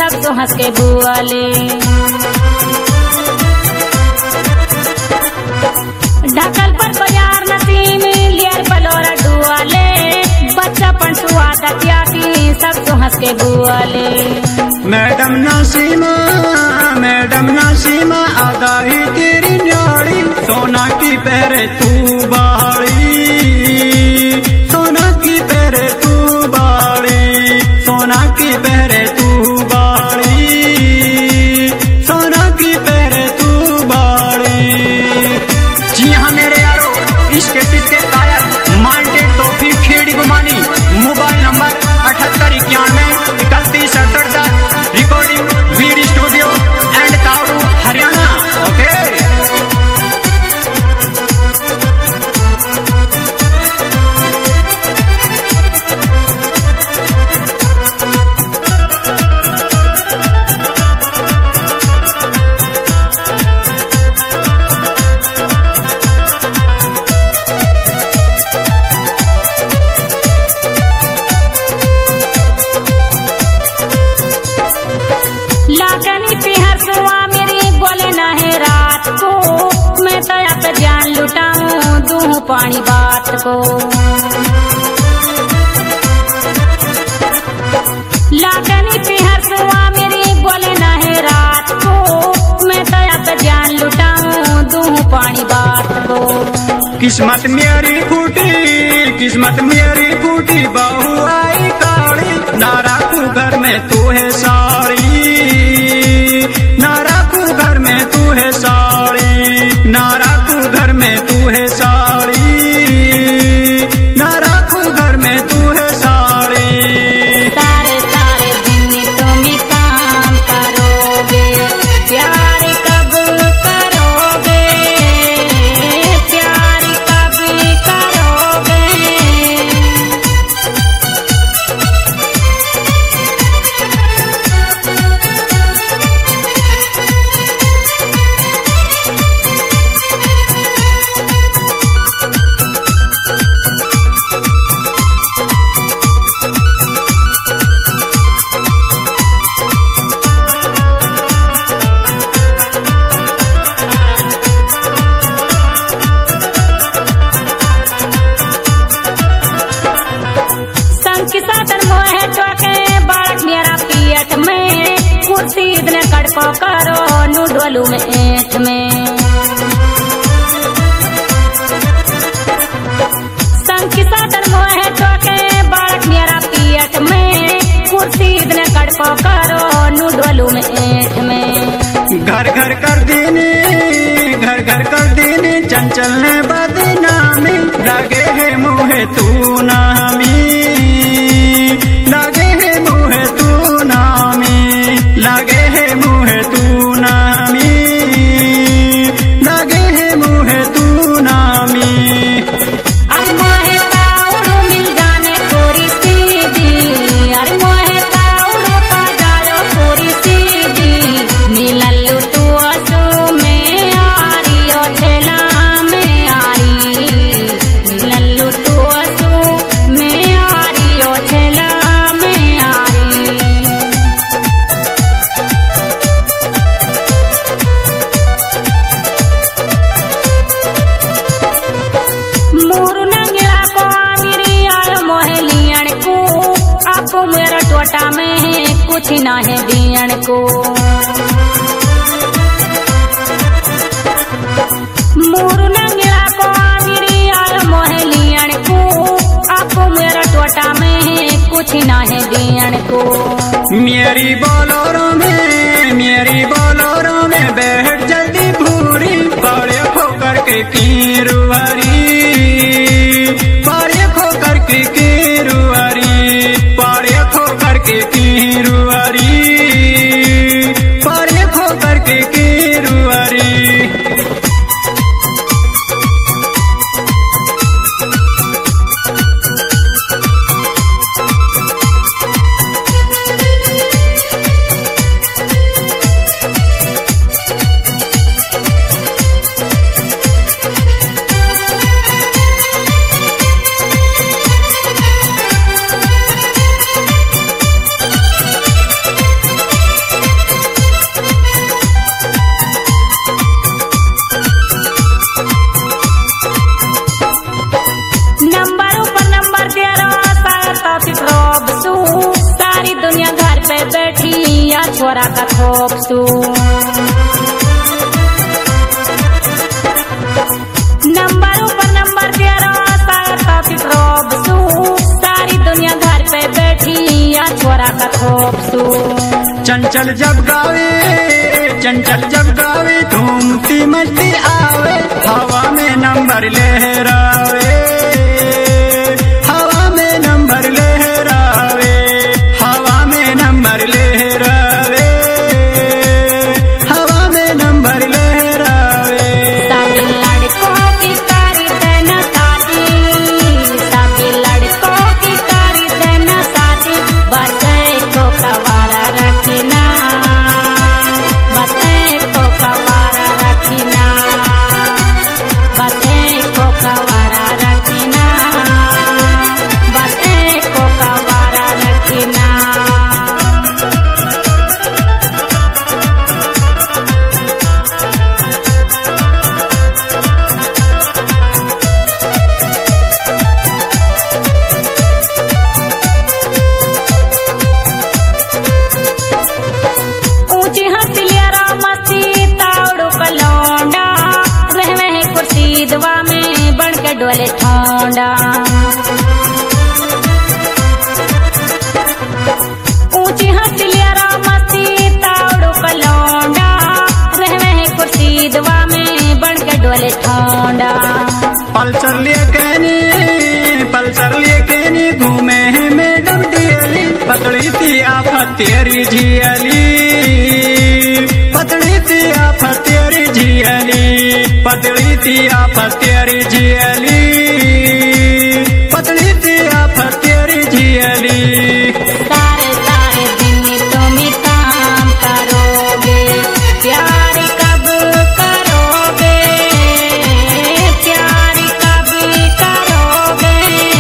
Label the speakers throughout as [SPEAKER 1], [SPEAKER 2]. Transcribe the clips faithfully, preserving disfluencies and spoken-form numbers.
[SPEAKER 1] सब तो हंस के बुआले। ढकल पर बाजार नसीम लियर बलोरा डुआले, बच्चा पंचुआ दतिया की सब तो हंस के बुआले।
[SPEAKER 2] मैडम नासीमा मैडम नासीमा आधा ही तेरी न्याड़ी, सोना की पहरे तू बाड़ी, सोना की पहरे तू बाड़ी, सोना की पहरे तू बाड़ी, सोना की पहरे तू बाड़ी। जी हाँ मेरे यारो, इसके पीछे कायर माल्टे टोफी खेड़ी गुमानी। मोबाइल नंबर अठहत्तर इक्यानवे इकतीस अड़सठ, रिकॉर्डिंग वीर स्टूडियो एंड तारू हरियाणा। ओके
[SPEAKER 1] लागनी पिहर सुआ मेरी बोले ना है रात को, मैं तो अब जान लुटाऊं दूं पानी बात को। लागनी पिहर सुआ मेरी बोले ना है रात को, मैं तो अब जान लुटाऊं दूं पानी बात को।
[SPEAKER 2] किस्मत मेरी फूटी किस्मत मेरी फूटी, बहू आई काली, ना राखू घर में तू है साड़ी, ना राखू घर में तू है साड़ी, ना राखू घर में तू है साड़ी, ना राखू घर में तू है साड़ी।
[SPEAKER 1] सारे सारे दिन तुम काम करोगे, प्यार कब करोगे, प्यार कब करोगे। संग साधन मोहे टोके बालक मेरा पियट में, कुर्सी इतने कड़को करो नूडलू में ऐठ में। संग साधन मोहे टोके बालक मेरा पियट में, कुर्सी इतने कड़को करो नूडलू में ऐठ में।
[SPEAKER 2] घर घर कर देने घर घर कर देने, चंचल ने बदनामी, लगे है मुहे तू नामी, लगे है मुहे तू नामी, लगे है मुहे तू नामी, लगे है मुहे तू नामी।
[SPEAKER 1] अरे मोहे ताउड़ो मिल जाने थोड़ी सीधी, अरे मोहे ताउड़ो पा जाओ थोड़ी सीधी, मिलल तू असो में आरी ओ ठेला में आरी, मिलल तू असो में आरी ओ ठेला में आरी। मोरू नंगला को आमिरी आयो मोहे लियण को, आपको मेरा टोटा में कुछ ना है दियण को। मोरू नंगला को आमिरी आयो मोहे लियण को, आपको मेरा टोटा में कुछ ना है दियण को।
[SPEAKER 2] मेरी बोलोरो में मेरी बोलोरो में बैठ जल्दी भूरी, बड़े होकर के कीरुआरी, बड़े होकर के कीरुआरी, बड़े होकर के कीरुआरी, बड़े होकर के कीरुआरी।
[SPEAKER 1] छोरा का खोपसू नंबर ऊपर नंबर तेरा सागर टॉपिक रोबसू सारी दुनिया घर पे बैठी या छोरा का खोपसू
[SPEAKER 2] चंचल जब गावे चंचल जब गावे घूमती मस्ती आवे हवा में नंबर लहरावे हवा में नंबर लहरावे हवा में नंबर लहरावे हवा में नंबर लहरावे
[SPEAKER 1] सभी लड़कों की करी देना शादी सभी लड़कों की करी देना शादी बच्चे को कवारा रखना बच्चे को कवारा रखना बच्चे को कवारा रखना बच्चे को कवारा रखना ऊंची हथलियारा मस्ती तावड़ू कलौंडा वह वह कुर्सी दवा में बढ़ के डोले ठोंडा ऊंची हथलियारा मस्ती तावड़ू कलौंडा वह वह कुर्सी दवा में बढ़ के डोले ठोंडा
[SPEAKER 2] पल्सर लेके नी पल्सर लेके नी घूमे हैं मैडम डेली पतली सी आफत तेरी झियली पतली सी आफत तेरी झियली पतली सी आफत तेरी झियली पतली सी आफत तेरी झियली
[SPEAKER 1] सारे सारे दिन तुम काम करोगे प्यार कब करोगे प्यार कब करोगे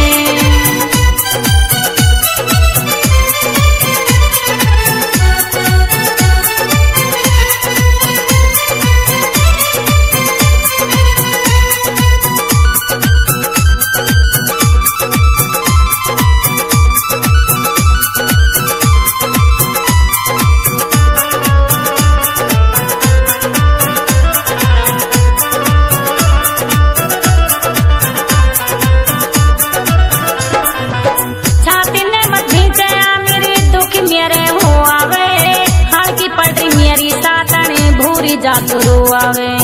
[SPEAKER 1] छाती ने मत भींचे मेरे दुख मेरे हो आवे हाल की पटरी मेरी सातने भूरी जा शुरू आवे